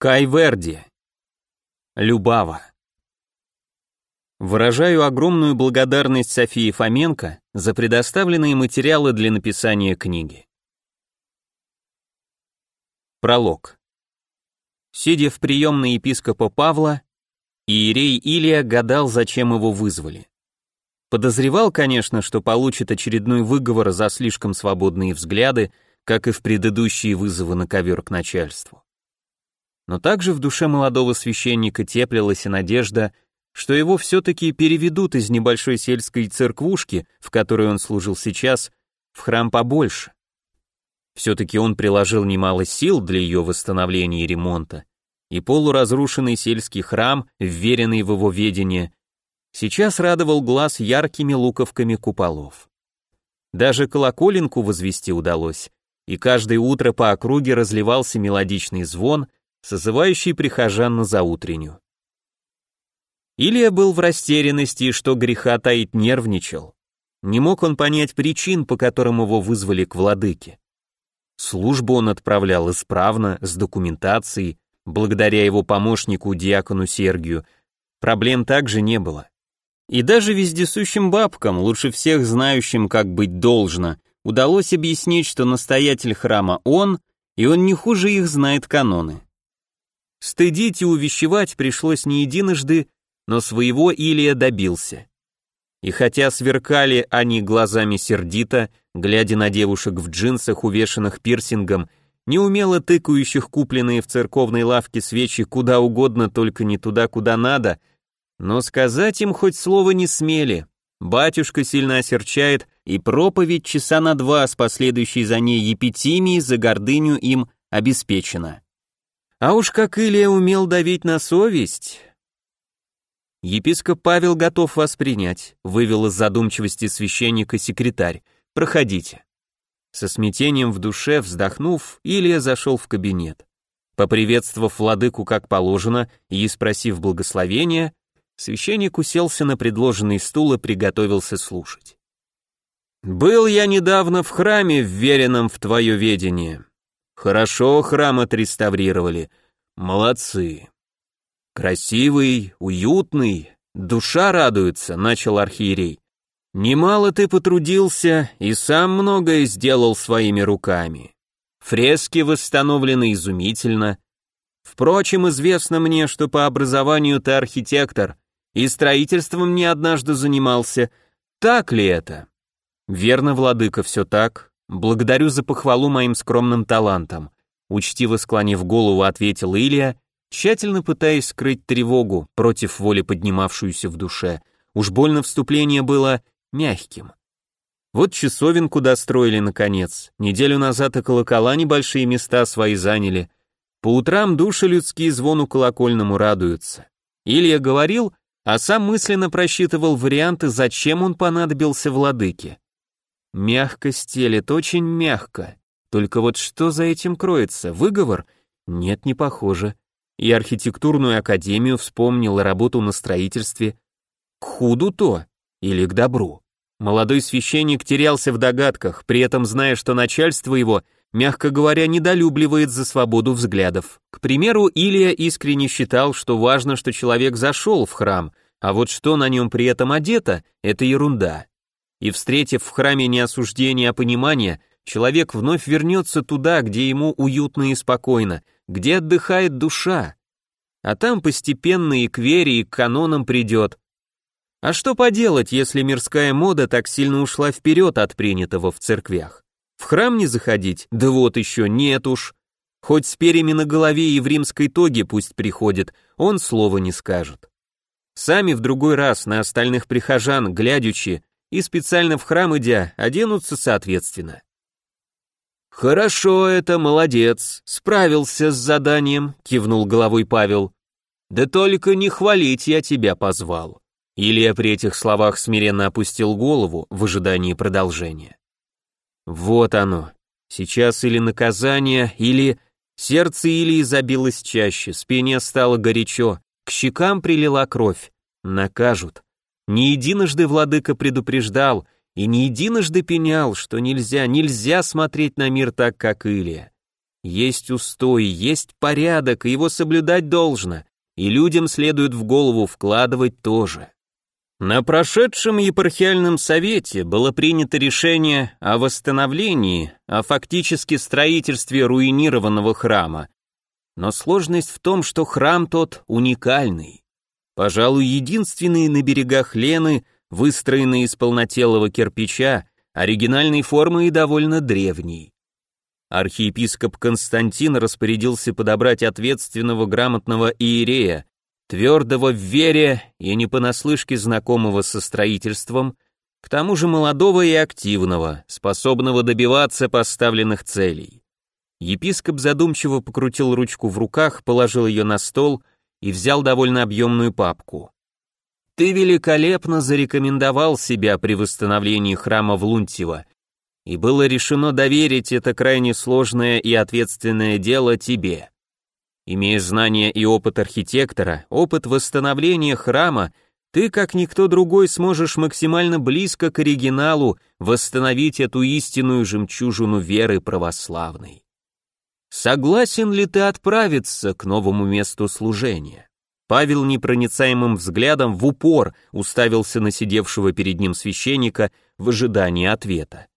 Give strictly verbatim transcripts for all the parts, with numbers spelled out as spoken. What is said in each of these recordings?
Кайверди. Любава. Выражаю огромную благодарность Софии Фоменко за предоставленные материалы для написания книги. Пролог. Сидя в приемной епископа Павла, иерей Илия гадал, зачем его вызвали. Подозревал, конечно, что получит очередной выговор за слишком свободные взгляды, как и в предыдущие вызовы на ковер к начальству. Но также в душе молодого священника теплилась и надежда, что его все-таки переведут из небольшой сельской церквушки, в которой он служил сейчас, в храм побольше. Все-таки он приложил немало сил для ее восстановления и ремонта, и полуразрушенный сельский храм, вверенный в его ведение, сейчас радовал глаз яркими луковками куполов. Даже колоколенку возвести удалось, и каждое утро по округе разливался мелодичный звон, созывающий прихожан на заутренню. Илия был в растерянности, что греха таить нервничал. Не мог он понять причин, по которым его вызвали к владыке. Службу он отправлял исправно, с документацией, благодаря его помощнику, диакону Сергию. Проблем также не было. И даже вездесущим бабкам, лучше всех знающим, как быть должно, удалось объяснить, что настоятель храма он, и он не хуже их знает каноны. Стыдить и увещевать пришлось не единожды, но своего Илия добился. И хотя сверкали они глазами сердито, глядя на девушек в джинсах, увешанных пирсингом, неумело тыкающих купленные в церковной лавке свечи куда угодно, только не туда, куда надо, но сказать им хоть слово не смели. Батюшка сильно осерчает, и проповедь часа на два с последующей за ней епитимией за гордыню им обеспечена. А уж как Илия умел давить на совесть. Епископ Павел готов вас принять, вывел из задумчивости священника секретарь. Проходите. Со смятением в душе, вздохнув, Илия зашел в кабинет. Поприветствовав владыку как положено и спросив благословения, священник уселся на предложенный стул и приготовился слушать. «Был я недавно в храме, вверенном в твое ведение. Хорошо храм отреставрировали. Молодцы. Красивый, уютный, душа радуется», — начал архиерей. «Немало ты потрудился и сам многое сделал своими руками. Фрески восстановлены изумительно. Впрочем, известно мне, что по образованию ты архитектор и строительством не однажды занимался. Так ли это?» «Верно, владыка, все так. Благодарю за похвалу моим скромным талантам», учтиво склонив голову, ответил Илия, тщательно пытаясь скрыть тревогу, против воли поднимавшуюся в душе. Уж больно вступление было мягким. Вот часовенку достроили наконец, неделю назад и колокола небольшие места свои заняли. По утрам души людские звону колокольному радуются. Илья говорил, а сам мысленно просчитывал варианты, зачем он понадобился владыке. Мягко стелет, очень мягко. Только вот что за этим кроется? Выговор? Нет, не похоже. И архитектурную академию вспомнил, и работу на строительстве. К худу то или к добру? Молодой священник терялся в догадках, при этом зная, что начальство его, мягко говоря, недолюбливает за свободу взглядов. К примеру, Илия искренне считал, что важно, что человек зашел в храм, а вот что на нем при этом одето, это ерунда. И встретив в храме не осуждение, а понимание, человек вновь вернется туда, где ему уютно и спокойно, где отдыхает душа. А там постепенно и к вере, и к канонам придет. А что поделать, если мирская мода так сильно ушла вперед от принятого в церквях? В храм не заходить? Да вот еще нет уж. Хоть с перьями на голове и в римской тоге пусть приходит, он слова не скажет. Сами в другой раз на остальных прихожан, глядячи, и специально в храм идя, оденутся соответственно. «Хорошо это, молодец, справился с заданием», — кивнул головой Павел. «Да только не хвалить я тебя позвал». Илья при этих словах смиренно опустил голову в ожидании продолжения. Вот оно. Сейчас или наказание, или... Сердце Ильи забилось чаще, спине стало горячо, к щекам прилила кровь. Накажут. Не единожды владыка предупреждал, и не единожды пенял, что нельзя, нельзя смотреть на мир так, как Илия. Есть устой, есть порядок, и его соблюдать должно, и людям следует в голову вкладывать тоже. На прошедшем епархиальном совете было принято решение о восстановлении, о фактически строительстве руинированного храма. Но сложность в том, что храм тот уникальный. Пожалуй, единственный на берегах Лены, выстроенный из полнотелого кирпича, оригинальной формы и довольно древний. Архиепископ Константин распорядился подобрать ответственного грамотного иерея, твердого в вере и не понаслышке знакомого со строительством, к тому же молодого и активного, способного добиваться поставленных целей. Епископ задумчиво покрутил ручку в руках, положил ее на стол и взял довольно объемную папку. «Ты великолепно зарекомендовал себя при восстановлении храма Влунтьева, и было решено доверить это крайне сложное и ответственное дело тебе. Имея знания и опыт архитектора, опыт восстановления храма, ты, как никто другой, сможешь максимально близко к оригиналу восстановить эту истинную жемчужину веры православной. Согласен ли ты отправиться к новому месту служения?» Павел непроницаемым взглядом в упор уставился на сидевшего перед ним священника в ожидании ответа.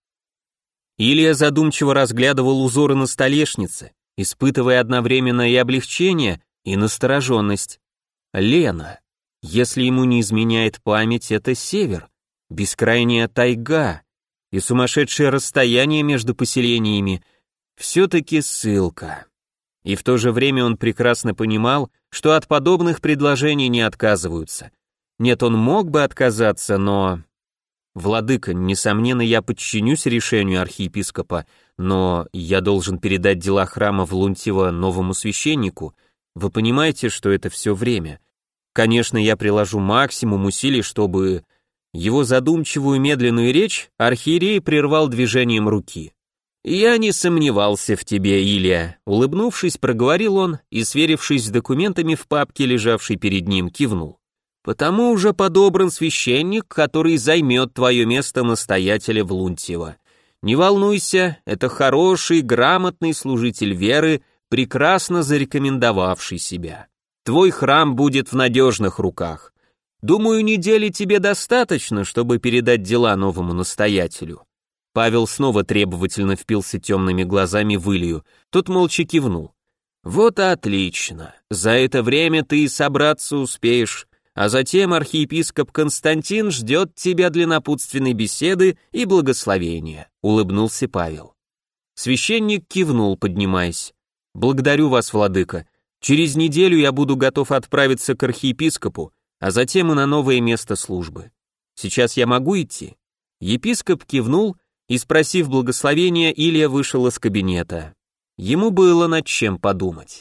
Илья задумчиво разглядывал узоры на столешнице, испытывая одновременно и облегчение, и настороженность. Лена. Если ему не изменяет память, это север, бескрайняя тайга и сумасшедшее расстояние между поселениями. Все-таки ссылка. И в то же время он прекрасно понимал, что от подобных предложений не отказываются. Нет, он мог бы отказаться, но... «Владыка, несомненно, я подчинюсь решению архиепископа, но я должен передать дела храма Влунтьева новому священнику. Вы понимаете, что это все время. Конечно, я приложу максимум усилий, чтобы...» Его задумчивую медленную речь архиерей прервал движением руки. «Я не сомневался в тебе, Илья», — улыбнувшись, проговорил он и, сверившись с документами в папке, лежавшей перед ним, кивнул. «Потому уже подобран священник, который займет твое место настоятеля Влунтьева. Не волнуйся, это хороший, грамотный служитель веры, прекрасно зарекомендовавший себя. Твой храм будет в надежных руках. Думаю, недели тебе достаточно, чтобы передать дела новому настоятелю». Павел снова требовательно впился темными глазами в Илью, тот молча кивнул. «Вот и отлично, за это время ты и собраться успеешь, а затем архиепископ Константин ждет тебя для напутственной беседы и благословения», — улыбнулся Павел. Священник кивнул, поднимаясь. «Благодарю вас, владыка. Через неделю я буду готов отправиться к архиепископу, а затем и на новое место службы. Сейчас я могу идти?» Епископ кивнул, и, спросив благословения, Илья вышел из кабинета. Ему было над чем подумать.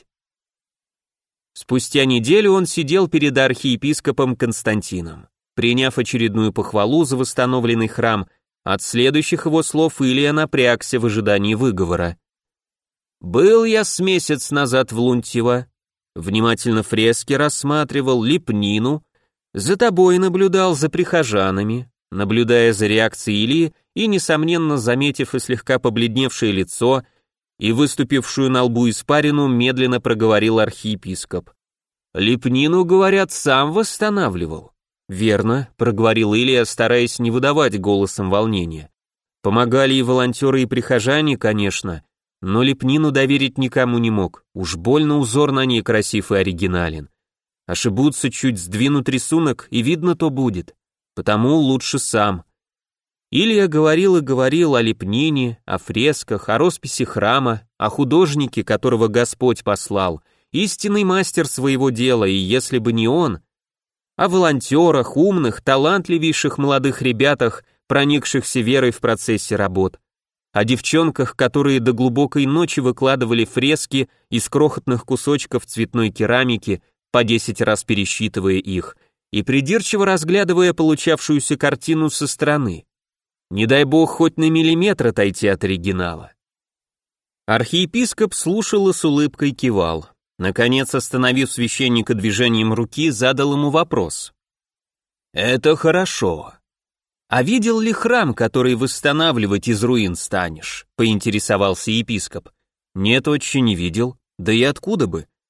Спустя неделю он сидел перед архиепископом Константином. Приняв очередную похвалу за восстановленный храм, от следующих его слов Илья напрягся в ожидании выговора. «Был я с месяц назад в Влунтьево, внимательно фрески рассматривал, лепнину, за тобой наблюдал, за прихожанами». Наблюдая за реакцией Ильи и, несомненно, заметив и слегка побледневшее лицо, и выступившую на лбу испарину, медленно проговорил архиепископ. «Лепнину, говорят, сам восстанавливал». «Верно», — проговорил Илья, стараясь не выдавать голосом волнения. «Помогали и волонтеры, и прихожане, конечно, но лепнину доверить никому не мог, уж больно узор на ней красив и оригинален. Ошибутся чуть, сдвинут рисунок, и видно то будет. Потому лучше сам». Илья говорил и говорил о лепнине, о фресках, о росписи храма, о художнике, которого Господь послал, истинный мастер своего дела, и если бы не он, о волонтерах, умных, талантливейших молодых ребятах, проникшихся верой в процессе работ, о девчонках, которые до глубокой ночи выкладывали фрески из крохотных кусочков цветной керамики, по десять раз пересчитывая их, и придирчиво разглядывая получавшуюся картину со стороны. Не дай бог хоть на миллиметр отойти от оригинала. Архиепископ слушал и с улыбкой кивал. Наконец, остановив священника движением руки, задал ему вопрос. «Это хорошо. А видел ли храм, который восстанавливать из руин станешь?» — поинтересовался епископ. Нет, отче, не видел. Да и откуда бы?